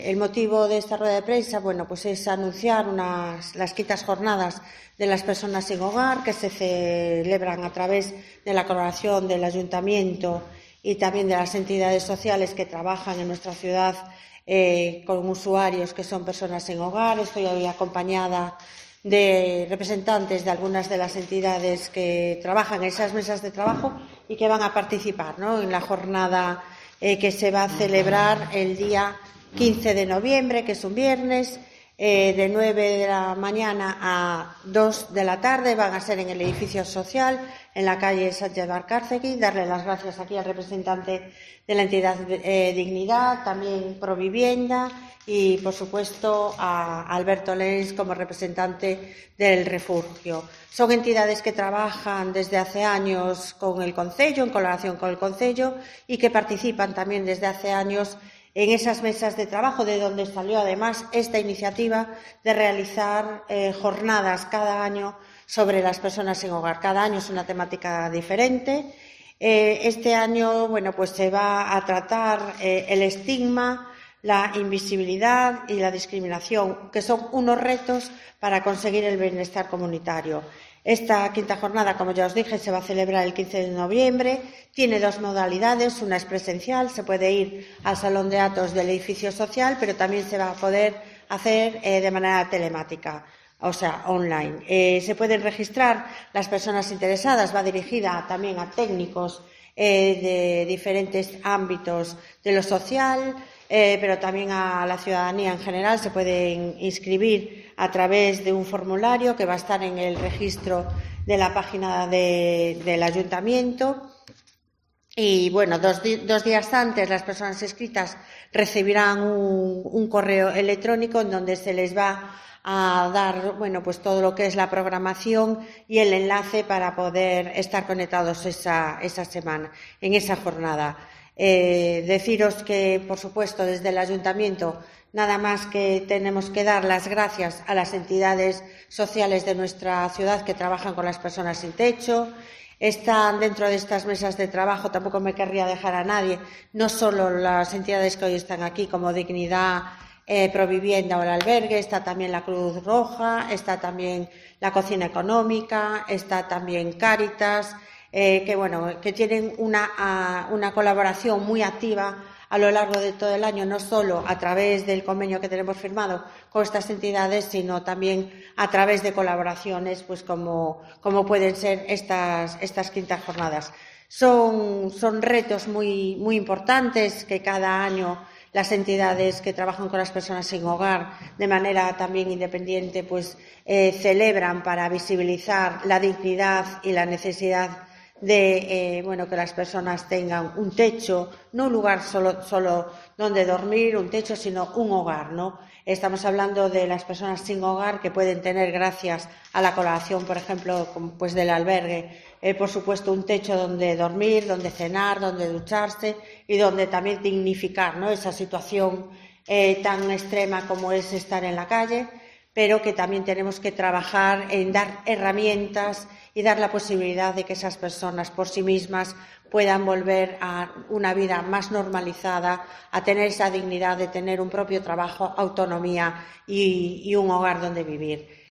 El motivo de esta rueda de prensa, bueno, pues es anunciar las quintas jornadas de las personas sin hogar que se celebran a través de la colaboración del Ayuntamiento y también de las entidades sociales que trabajan en nuestra ciudad con usuarios que son personas sin hogar. Estoy hoy acompañada de representantes de algunas de las entidades que trabajan en esas mesas de trabajo y que van a participar, ¿no?, en la jornada que se va a celebrar el día 15 de noviembre, que es un viernes, de 9 de la mañana a 2 de la tarde. Van a ser en el edificio social, en la calle Sánchez Valcárcegui. Darle las gracias aquí al representante de la entidad Dignidad, también Provivienda y, por supuesto, a Alberto Lens como representante del Refugio. Son entidades que trabajan desde hace años con el Concello, en colaboración con el Concello, y que participan también desde hace años en esas mesas de trabajo, de donde salió además esta iniciativa de realizar jornadas cada año sobre las personas sin hogar. Cada año es una temática diferente. Este año, bueno, pues se va a tratar el estigma, la invisibilidad y la discriminación, que son unos retos para conseguir el bienestar comunitario. Esta quinta jornada, como ya os dije, se va a celebrar el 15 de noviembre. Tiene dos modalidades. Una es presencial, se puede ir al salón de actos del edificio social, pero también se va a poder hacer de manera telemática, o sea, online. Se pueden registrar las personas interesadas. Va dirigida también a técnicos de diferentes ámbitos de lo social, pero también a la ciudadanía en general. Se pueden inscribir a través de un formulario que va a estar en el registro de la página del Ayuntamiento. Y bueno, dos días antes las personas inscritas recibirán un correo electrónico en donde se les va a dar, bueno, pues todo lo que es la programación y el enlace para poder estar conectados esa semana, en esa jornada. Deciros que, por supuesto, desde el Ayuntamiento nada más que tenemos que dar las gracias a las entidades sociales de nuestra ciudad que trabajan con las personas sin techo. Están dentro de estas mesas de trabajo, tampoco me querría dejar a nadie, no solo las entidades que hoy están aquí, como Dignidad, Provivienda o el albergue. Está también la Cruz Roja, está también la Cocina Económica, está también Cáritas, que tienen una colaboración muy activa a lo largo de todo el año, no solo a través del convenio que tenemos firmado con estas entidades, sino también a través de colaboraciones, pues como pueden ser estas quintas jornadas. Son retos muy, muy importantes que cada año las entidades que trabajan con las personas sin hogar de manera también independiente pues celebran para visibilizar la dignidad y la necesidad de que las personas tengan un techo, no un lugar solo donde dormir, un techo, sino un hogar, ¿no? Estamos hablando de las personas sin hogar que pueden tener, gracias a la colaboración, por ejemplo, pues del albergue, por supuesto, un techo donde dormir, donde cenar, donde ducharse y donde también dignificar, ¿no?, esa situación tan extrema como es estar en la calle, pero que también tenemos que trabajar en dar herramientas y dar la posibilidad de que esas personas por sí mismas puedan volver a una vida más normalizada, a tener esa dignidad de tener un propio trabajo, autonomía y un hogar donde vivir.